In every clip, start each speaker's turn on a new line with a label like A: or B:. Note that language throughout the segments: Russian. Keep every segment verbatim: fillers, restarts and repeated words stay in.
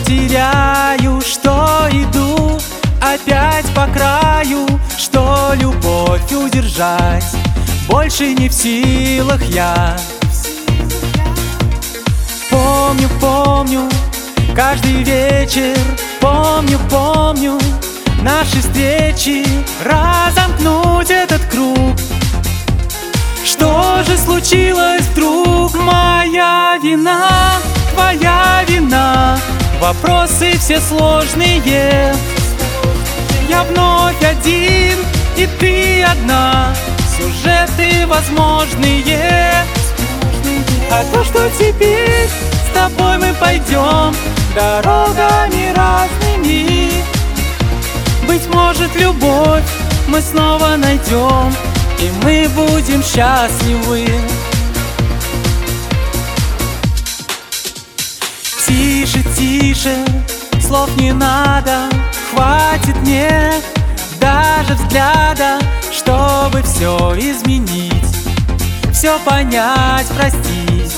A: теряю, что иду опять по краю, что любовь удержать больше не в силах я. Помню, помню каждый вечер, помню, помню наши встречи, разомкнуть этот круг. Что же случилось вдруг? Моя вина, твоя вина, вопросы все сложные. Я вновь один, и ты одна, сюжеты возможные. А то, что теперь с тобой мы пойдем дорогами разными, быть может, любовь мы снова найдем, и мы будем счастливы. Тише, тише, слов не надо, хватит мне даже взгляда, чтобы все изменить, все понять, простить.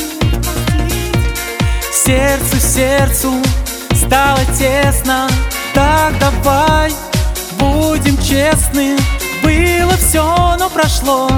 A: Сердцу, сердцу стало тесно, так давай будем честны. Было все, но прошло,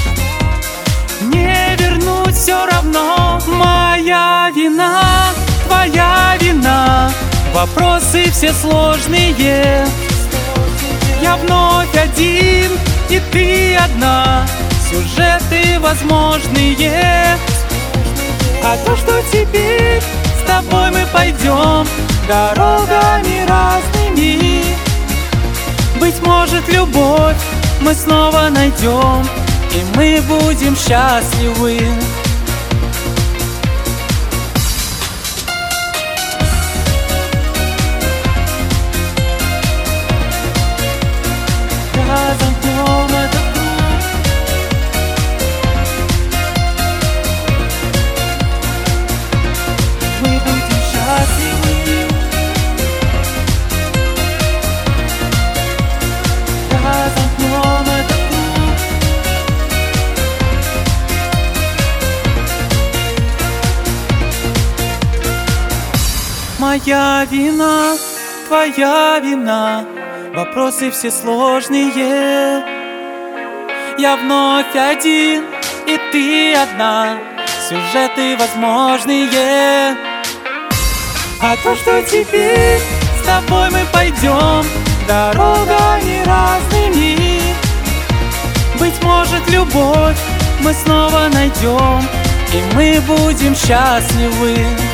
A: не вернуть все равно. Моя вина, твоя вина, вопросы все сложные. Я вновь один, и ты одна, сюжеты возможные. А то, что теперь с тобой мы пойдем дорогами разными, быть может, любовь мы снова найдем, и мы будем счастливы. Разомкнем этот круг. Мы будем счастливы. Разомкнем этот круг. Моя вина, твоя вина, вопросы все сложные. Я вновь один, и ты одна, сюжеты возможные. А то, что теперь с тобой мы пойдем дорогами разными, быть может, любовь мы снова найдем, и мы будем счастливы.